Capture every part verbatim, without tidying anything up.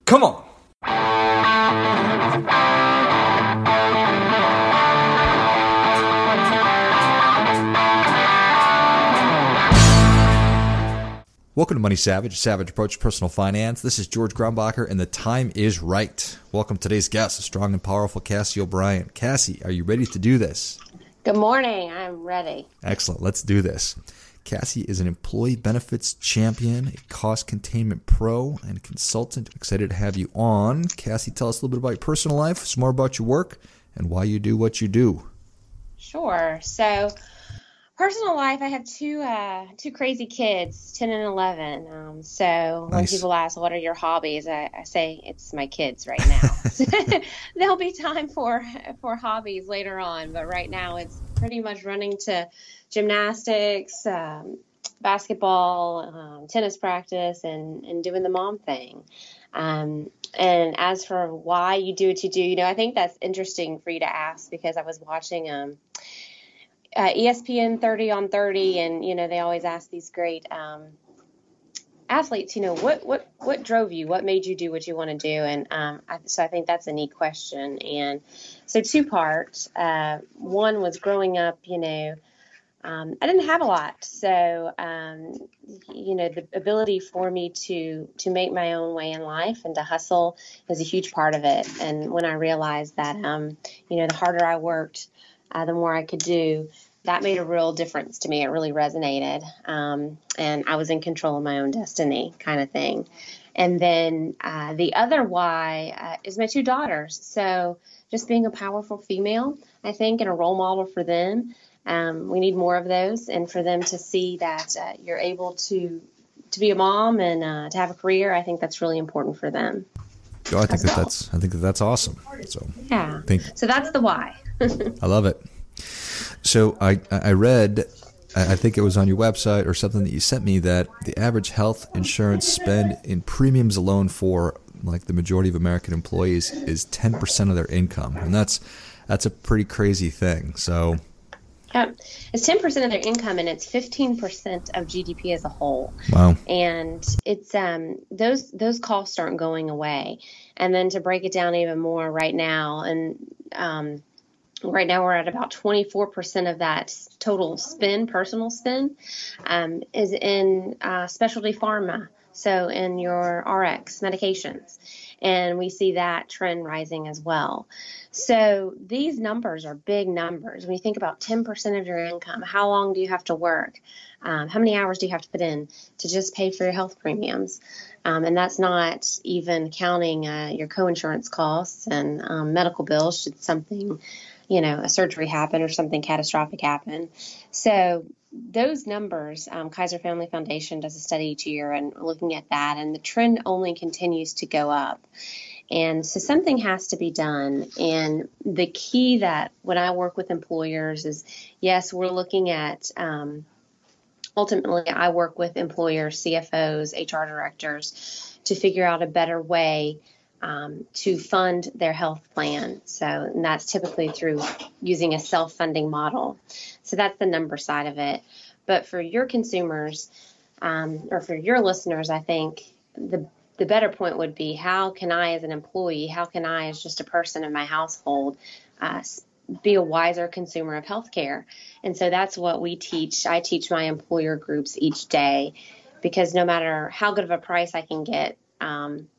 Come on. Welcome to Money Savage, Savage Approach to Personal Finance. This is George Grumbacher, and the time is right. Welcome to today's guest, a strong and powerful Cassie O'Brien. Cassie, are you ready to do this? Good morning. I'm ready. Excellent. Let's do this. Cassie is an employee benefits champion, a cost containment pro, and a consultant. Excited to have you on. Cassie, tell us a little bit about your personal life, some more about your work, and why you do what you do. Sure. So, personal life, I have two uh, two crazy kids, ten and eleven. Um, so when Nice. people ask, what are your hobbies? I, I say it's my kids right now. There'll be time for, for hobbies later on, but right now it's pretty much running to gymnastics, um, basketball, um, tennis practice, and, and doing the mom thing. Um, and as for why you do what you do, you know, I think that's interesting for you to ask, because I was watching um, uh, E S P N thirty on thirty, and, you know, they always ask these great um, athletes, you know, what, what, what drove you? What made you do what you want to do? And um, I, so I think that's a neat question. And so two parts. Uh, one was growing up, you know, Um, I didn't have a lot, so um, you know the ability for me to to make my own way in life and to hustle is a huge part of it. And when I realized that, um, you know, the harder I worked, uh, the more I could do, that made a real difference to me. It really resonated, um, and I was in control of my own destiny, kind of thing. And then uh, the other why uh, is my two daughters. So just being a powerful female, I think, and a role model for them. Um, we need more of those, and for them to see that uh, you're able to to be a mom and uh, to have a career, I think that's really important for them. Oh, I think as that well. that's I think that that's awesome. So Yeah. Thank, So that's the why. I love it. So I I read, I think it was on your website or something that you sent me, that the average health insurance spend in premiums alone for like the majority of American employees is ten percent of their income, and that's that's a pretty crazy thing. So. Yeah, it's ten percent of their income, and it's fifteen percent of G D P as a whole. Wow. And it's um those those costs aren't going away. And then to break it down even more right now, and um, right now we're at about twenty-four percent of that total spend, personal spend, um, is in uh, specialty pharma. So in your R X medications. And we see that trend rising as well. So these numbers are big numbers. When you think about ten percent of your income, how long do you have to work? Um, how many hours do you have to put in to just pay for your health premiums? Um, and that's not even counting uh, your coinsurance costs and um, medical bills should something, you know, a surgery happen or something catastrophic happen. So those numbers, um, Kaiser Family Foundation does a study each year and looking at that, and the trend only continues to go up. And so something has to be done. And the key that when I work with employers is, yes, we're looking at, um, ultimately, I work with employers, C F Os, H R directors to figure out a better way um, to fund their health plan. So and that's typically through using a self-funding model. So that's the number side of it. But for your consumers, um, or for your listeners, I think the the better point would be, how can I as an employee, how can I as just a person in my household uh, be a wiser consumer of healthcare? And so that's what we teach. I teach my employer groups each day, because no matter how good of a price I can get um,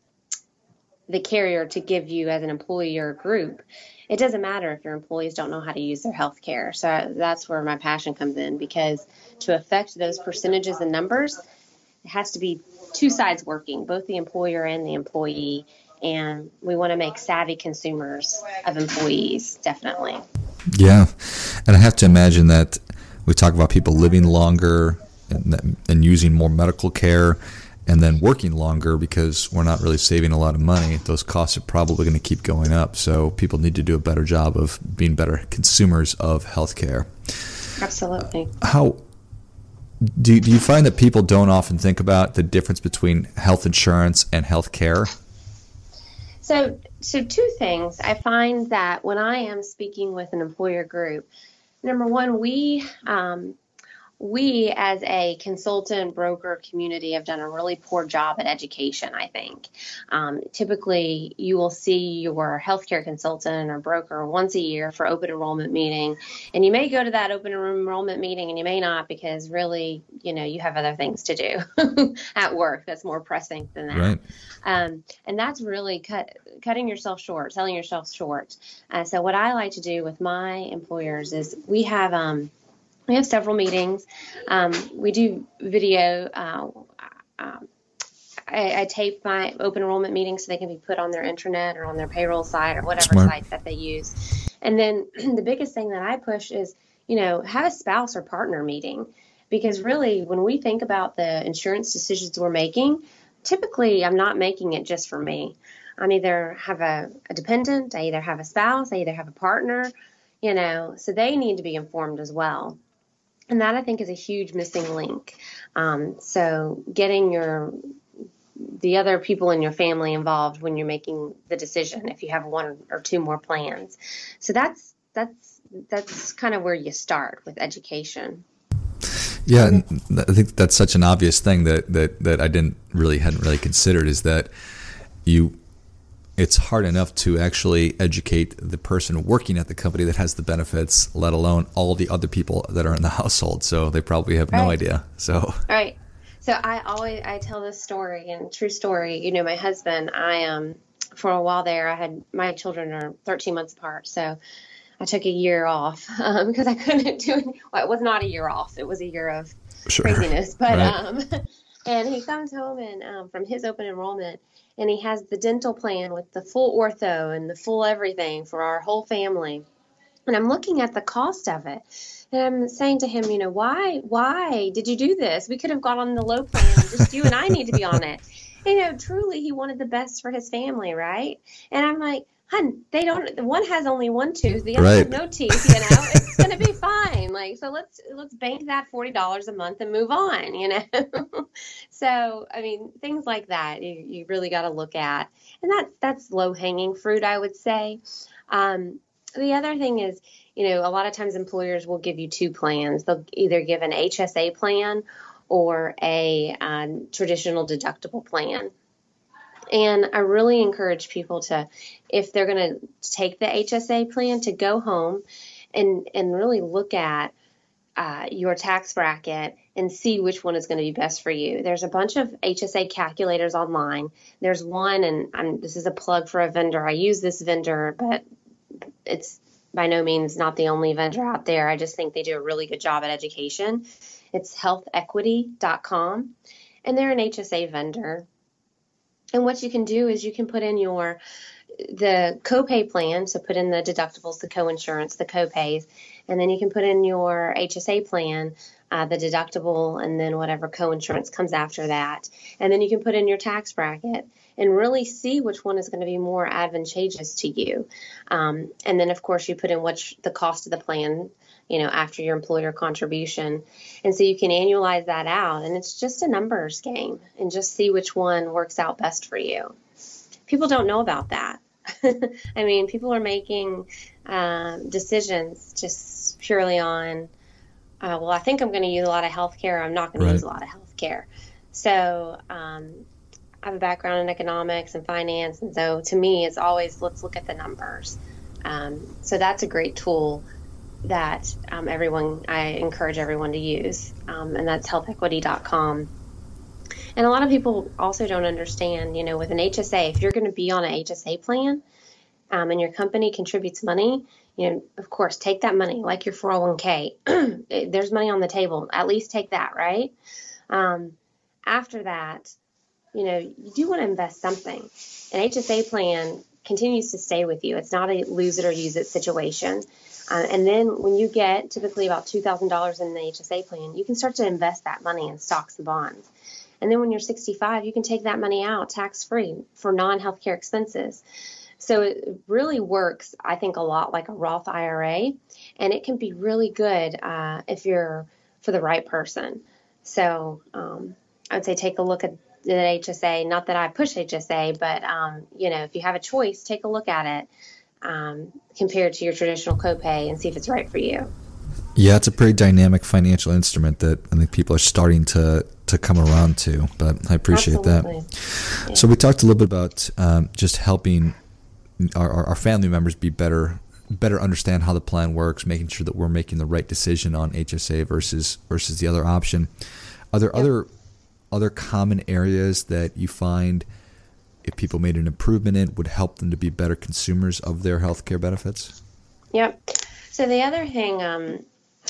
the carrier to give you as an employee or group, it doesn't matter if your employees don't know how to use their health care. So that's where my passion comes in, because to affect those percentages and numbers, it has to be two sides working, both the employer and the employee. And we want to make savvy consumers of employees, definitely. Yeah. And I have to imagine that we talk about people living longer and, and using more medical care and then working longer because we're not really saving a lot of money. Those costs are probably going to keep going up. So people need to do a better job of being better consumers of healthcare. Absolutely. Uh, how do, do you find that people don't often think about the difference between health insurance and health care? So, so two things. I find that when I am speaking with an employer group, number one, we um, we as a consultant broker community have done a really poor job at education, I think. Um, typically, you will see your healthcare consultant or broker once a year for open enrollment meeting, and you may go to that open enrollment meeting and you may not, because really, you know, you have other things to do at work that's more pressing than that. Right. Um, and that's really cut, cutting yourself short, selling yourself short. Uh, so what I like to do with my employers is we have um, We have several meetings. Um, we do video. Uh, um, I, I tape my open enrollment meetings so they can be put on their intranet or on their payroll site or whatever Smart. site that they use. And then the biggest thing that I push is, you know, have a spouse or partner meeting, because really when we think about the insurance decisions we're making, typically I'm not making it just for me. I'm either have a, a dependent, I either have a spouse, I either have a partner, you know, so they need to be informed as well. And that, I think, is a huge missing link. Um, so getting your the other people in your family involved when you're making the decision, if you have one or two more plans. So that's that's that's kind of where you start with education. Yeah, and I think that's such an obvious thing that that that I didn't really hadn't really considered, is that you. It's hard enough to actually educate the person working at the company that has the benefits, let alone all the other people that are in the household. So they probably have no Right. idea. So Right. So I always I tell this story, and true story. You know, my husband, I um for a while there, I had my children are thirteen months apart, so I took a year off um, because I couldn't do it. Well, it was not a year off; it was a year of sure. craziness. But Right. um, and he comes home and um, from his open enrollment. And he has the dental plan with the full ortho and the full everything for our whole family. And I'm looking at the cost of it. And I'm saying to him, you know, why, why did you do this? We could have gone on the low plan. Just you and I need to be on it. You know, truly, he wanted the best for his family, right? And I'm like, hun, they don't, one has only one tooth, the other Right. has no teeth, you know, it's going to be fine. Like, so let's, let's bank that forty dollars a month and move on, you know? So, I mean, things like that, you, you really got to look at, and that's, that's low hanging fruit, I would say. Um, the other thing is, you know, a lot of times employers will give you two plans. They'll either give an H S A plan or a um, traditional deductible plan. And I really encourage people to, if they're going to take the H S A plan, to go home and, and really look at uh, your tax bracket and see which one is going to be best for you. There's a bunch of H S A calculators online. There's one, and I'm, this is a plug for a vendor. I use this vendor, but it's by no means not the only vendor out there. I just think they do a really good job at education. It's health equity dot com, and they're an H S A vendor. And what you can do is you can put in your the copay plan, so put in the deductibles, the coinsurance, the copays, and then you can put in your H S A plan, uh, the deductible, and then whatever coinsurance comes after that. And then you can put in your tax bracket and really see which one is going to be more advantageous to you. Um, and then, of course, you put in what's the cost of the plan, you know, after your employer contribution. And so you can annualize that out, and it's just a numbers game, and just see which one works out best for you. People don't know about that. I mean, people are making um, decisions just purely on, uh, well, I think I'm going to use a lot of healthcare. I'm not going Right. to use a lot of healthcare. So um, I have a background in economics and finance, and so to me, it's always, let's look at the numbers. Um, so that's a great tool that um, everyone, I encourage everyone to use, um, and that's health equity dot com. And a lot of people also don't understand, you know, with an H S A, if you're going to be on an H S A plan um, and your company contributes money, you know, of course, take that money like your four oh one k. There's money on the table. At least take that, right? Um, after that, you know, you do want to invest something. An H S A plan continues to stay with you. It's not a lose it or use it situation. Uh, and then when you get typically about two thousand dollars in the H S A plan, you can start to invest that money in stocks and bonds. And then when you're sixty-five, you can take that money out tax-free for non-healthcare expenses. So it really works, I think, a lot like a Roth I R A, and it can be really good uh, if you're for the right person. So um, I would say take a look at the H S A. Not that I push H S A, but um, you know, if you have a choice, take a look at it um, compared to your traditional copay and see if it's right for you. Yeah, it's a pretty dynamic financial instrument that I think people are starting to, to come around to, but I appreciate Absolutely. that. Yeah. So we talked a little bit about um, just helping our, our family members be better better understand how the plan works, making sure that we're making the right decision on H S A versus versus the other option. Are there yep. other other common areas that you find if people made an improvement in would help them to be better consumers of their healthcare benefits? Yep. So the other thing, um,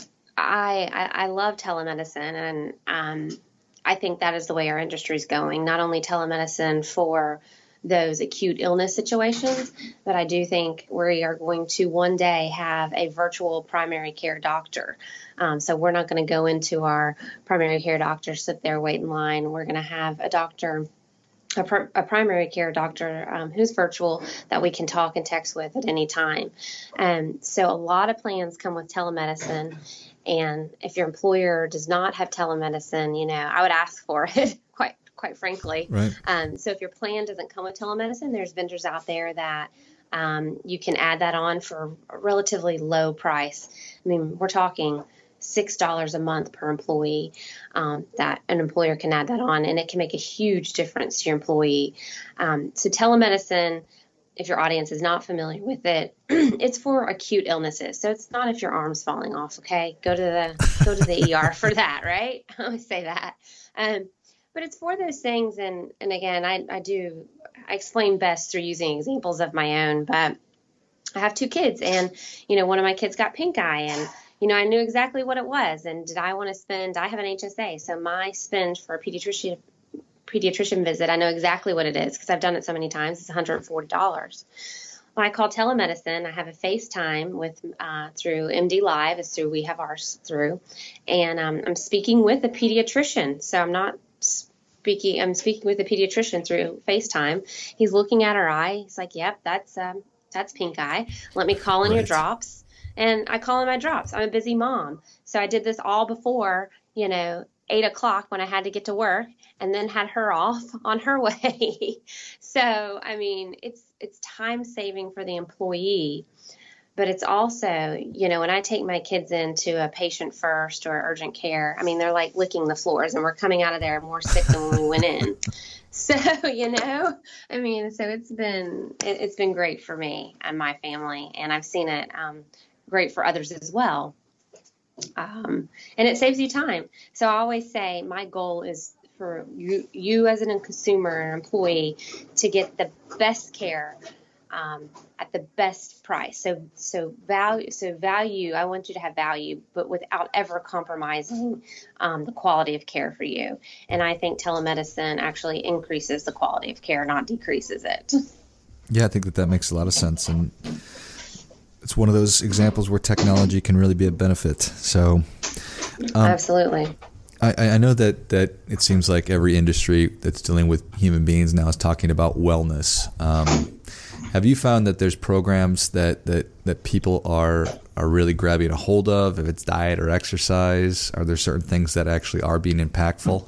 I, I I love telemedicine, and um, I think that is the way our industry is going. Not only telemedicine for those acute illness situations, but I do think we are going to one day have a virtual primary care doctor. Um, so we're not going to go into our primary care doctor, sit there, wait in line. We're going to have a doctor, a, pr- a primary care doctor um, who's virtual that we can talk and text with at any time. And um, so a lot of plans come with telemedicine. And if your employer does not have telemedicine, you know, I would ask for it, quite quite frankly. Right. Um, so if your plan doesn't come with telemedicine, there's vendors out there that um, you can add that on for a relatively low price. I mean, we're talking six dollars a month per employee um, that an employer can add that on, and it can make a huge difference to your employee. Um, so telemedicine, if your audience is not familiar with it, it's for acute illnesses. So it's not if your arm's falling off, okay? Go to the go to the E R for that, right? I always say that. Um, but it's for those things, and, and again, I, I do, I explain best through using examples of my own, but I have two kids, and, you know, one of my kids got pink eye, and, you know, I knew exactly what it was, and did I want to spend, I have an H S A, so my spend for a pediatrician pediatrician visit, I know exactly what it is because I've done it so many times. It's one hundred forty dollars. When I call telemedicine, I have a FaceTime with uh, through M D Live, it's through we have ours through, and um, I'm speaking with a pediatrician. So I'm not speaking. I'm speaking with a pediatrician through FaceTime. He's looking at her eye. He's like, "Yep, that's um, that's pink eye. Let me call in right. your drops." And I call in my drops. I'm a busy mom, so I did this all before, you know, eight o'clock when I had to get to work, and then had her off on her way. So, I mean, it's it's time saving for the employee, but it's also, you know, when I take my kids into a patient first or urgent care, I mean, they're like licking the floors, and we're coming out of there more sick than when we went in. So, you know, I mean, so it's been it, it's been great for me and my family, and I've seen it um, great for others as well. Um, and it saves you time. So I always say my goal is for you, you as a consumer and employee to get the best care um, at the best price. So, so value, so value, I want you to have value, but without ever compromising um, the quality of care for you. And I think telemedicine actually increases the quality of care, not decreases it. Yeah, I think that that makes a lot of sense. And it's one of those examples where technology can really be a benefit. So, um, absolutely. I, I know that, that it seems like every industry that's dealing with human beings now is talking about wellness. Um, have you found that there's programs that, that, that people are are really grabbing a hold of, if it's diet or exercise? Are there certain things that actually are being impactful?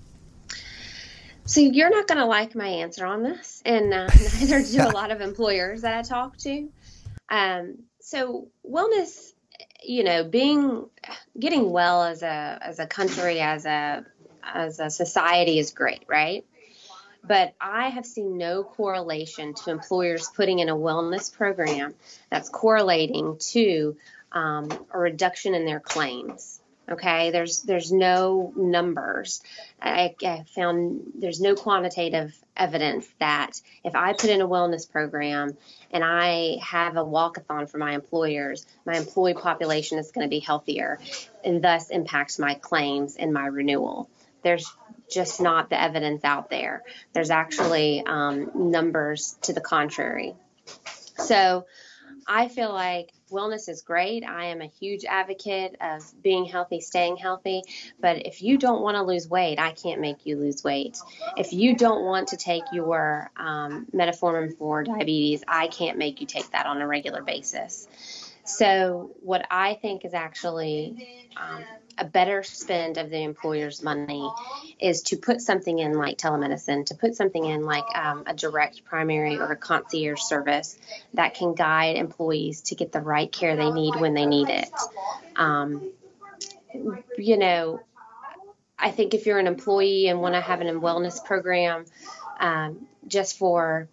So you're not going to like my answer on this, and uh, neither do a lot of employers that I talk to. Um, so wellness, you know, being, getting well as a, as a country, as a, as a society is great, right? But I have seen no correlation to employers putting in a wellness program that's correlating to um, a reduction in their claims. Okay, there's there's no numbers. I, I found there's no quantitative evidence that if I put in a wellness program and I have a walkathon for my employers, my employee population is going to be healthier, and thus impacts my claims and my renewal. There's just not the evidence out there. There's actually um, numbers to the contrary. So I feel like wellness is great. I am a huge advocate of being healthy, staying healthy. But if you don't want to lose weight, I can't make you lose weight. If you don't want to take your um, metformin for diabetes, I can't make you take that on a regular basis. So what I think is actually um, a better spend of the employer's money is to put something in like telemedicine, to put something in like um, a direct primary or a concierge service that can guide employees to get the right care they need when they need it. Um, you know, I think if you're an employee and want to have a wellness program um, just for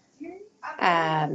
um,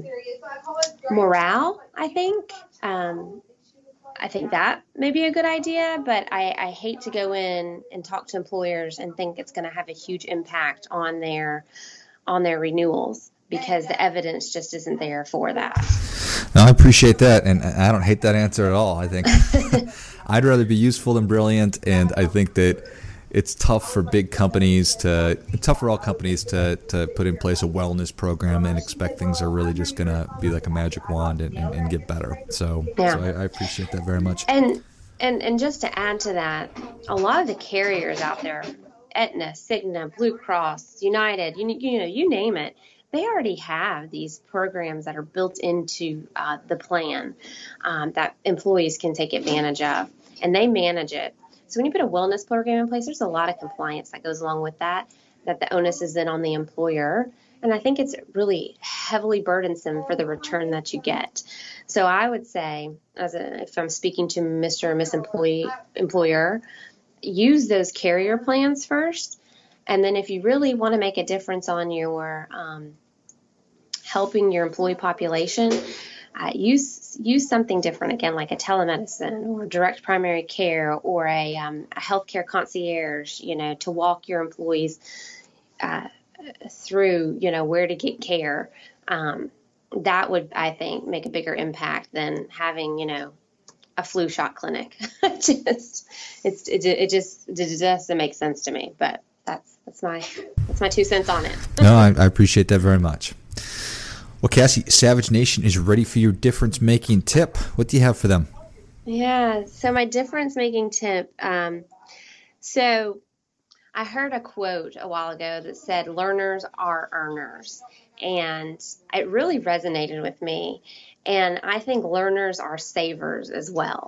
morale, I think, um, I think that may be a good idea, but I, I hate to go in and talk to employers and think it's going to have a huge impact on their on their renewals because the evidence just isn't there for that. No, I appreciate that, and I don't hate that answer at all. I think I'd rather be useful than brilliant, and I think that it's tough for big companies to, tough for all companies to, to put in place a wellness program and expect things are really just going to be like a magic wand and, and, and get better. So, yeah. so I, I appreciate that very much. And, and, and just to add to that, a lot of the carriers out there, Aetna, Cigna, Blue Cross, United, you, you know, you name it, they already have these programs that are built into uh, the plan um, that employees can take advantage of, and they manage it. So when you put a wellness program in place, there's a lot of compliance that goes along with that, that the onus is then on the employer. And I think it's really heavily burdensome for the return that you get. So I would say, as a, if I'm speaking to Mister or Miss Employee, employer, use those carrier plans first. And then if you really want to make a difference on your um, helping your employee population, uh, use use something different, again, like a telemedicine or direct primary care or a, um, a healthcare concierge, you know, to walk your employees uh, through, you know, where to get care. Um, that would, I think, make a bigger impact than having, you know, a flu shot clinic. just, it's, it, it just, it doesn't make sense to me, but that's, that's my, that's my two cents on it. No, I, I appreciate that very much. Well, Cassie, Savage Nation is ready for your difference-making tip. What do you have for them? Yeah, so my difference-making tip. Um, so I heard a quote a while ago that said, learners are earners. And it really resonated with me. And I think learners are savers as well.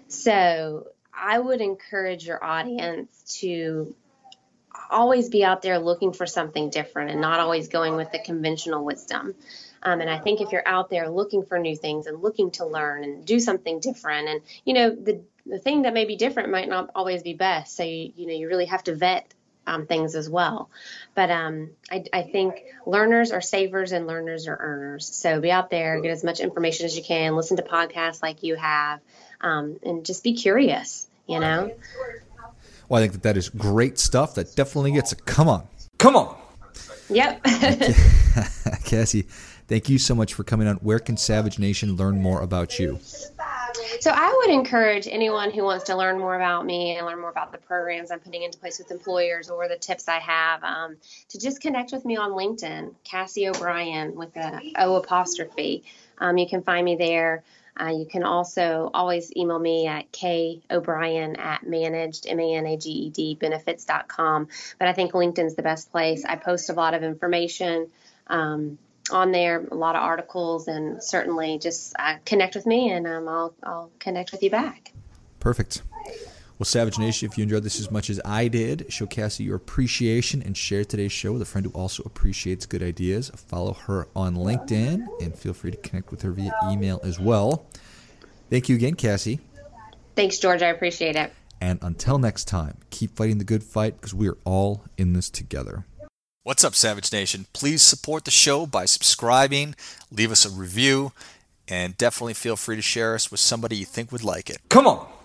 So I would encourage your audience to always be out there looking for something different and not always going with the conventional wisdom. Um, and I think if you're out there looking for new things and looking to learn and do something different, and, you know, the the thing that may be different might not always be best. So, you, you know, you really have to vet um, things as well. But um, I, I think learners are savers and learners are earners. So be out there, get as much information as you can, listen to podcasts like you have, um, and just be curious, you know. Well, I think that that is great stuff. That definitely gets a come on. Come on. Yep. Cassie, thank you so much for coming on. Where can Savage Nation learn more about you? So I would encourage anyone who wants to learn more about me and learn more about the programs I'm putting into place with employers or the tips I have um, to just connect with me on LinkedIn, Cassie O'Brien with a O apostrophe. Um, you can find me there. Uh, you can also always email me at kobrien at managed, M A N A G E D, benefits dot com. But I think LinkedIn's the best place. I post a lot of information um, on there, a lot of articles, and certainly just uh, connect with me, and um, I'll, I'll connect with you back. Perfect. Well, Savage Nation, if you enjoyed this as much as I did, show Cassie your appreciation and share today's show with a friend who also appreciates good ideas. Follow her on LinkedIn and feel free to connect with her via email as well. Thank you again, Cassie. Thanks, George. I appreciate it. And until next time, keep fighting the good fight because we are all in this together. What's up, Savage Nation? Please support the show by subscribing, leave us a review, and definitely feel free to share us with somebody you think would like it. Come on!